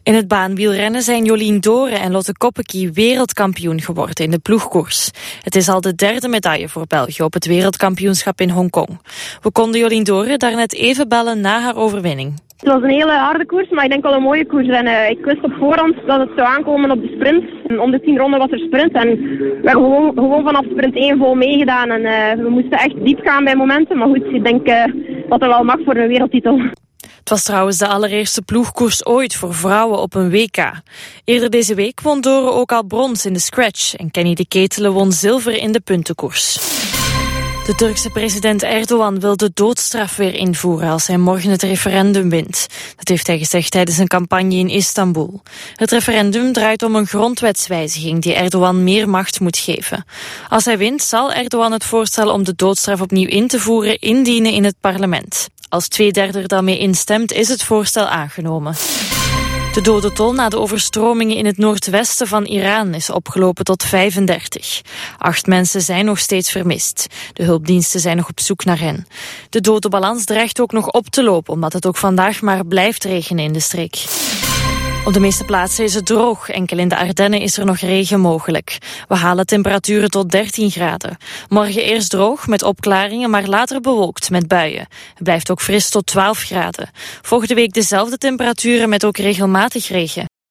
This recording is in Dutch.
In het baanwielrennen zijn Jolien D'Hoore en Lotte Kopecky wereldkampioen geworden in de ploegkoers. Het is al de derde medaille voor België op het wereldkampioenschap in Hongkong. We konden Jolien D'Hoore daarnet even bellen na haar overwinning. Het was een hele harde koers, maar ik denk wel een mooie koers. En ik wist op voorhand dat het zou aankomen op de sprint. En om de 10 ronden was er sprint en we hebben gewoon vanaf sprint 1 vol meegedaan. En we moesten echt diep gaan bij momenten. Maar goed, ik denk dat er wel mag voor een wereldtitel. Het was trouwens de allereerste ploegkoers ooit voor vrouwen op een WK. Eerder deze week won D'Hoore ook al brons in de scratch en Kenny de Ketelen won zilver in de puntenkoers. De Turkse president Erdogan wil de doodstraf weer invoeren als hij morgen het referendum wint. Dat heeft hij gezegd tijdens een campagne in Istanbul. Het referendum draait om een grondwetswijziging die Erdogan meer macht moet geven. Als hij wint zal Erdogan het voorstel om de doodstraf opnieuw in te voeren indienen in het parlement. Als 2/3 er dan mee instemt is het voorstel aangenomen. De dodentol na de overstromingen in het noordwesten van Iran is opgelopen tot 35. 8 mensen zijn nog steeds vermist. De hulpdiensten zijn nog op zoek naar hen. De dodenbalans dreigt ook nog op te lopen, omdat het ook vandaag maar blijft regenen in de streek. Op de meeste plaatsen is het droog. Enkel in de Ardennen is er nog regen mogelijk. We halen temperaturen tot 13 graden. Morgen eerst droog met opklaringen, maar later bewolkt met buien. Het blijft ook fris tot 12 graden. Volgende week dezelfde temperaturen met ook regelmatig regen.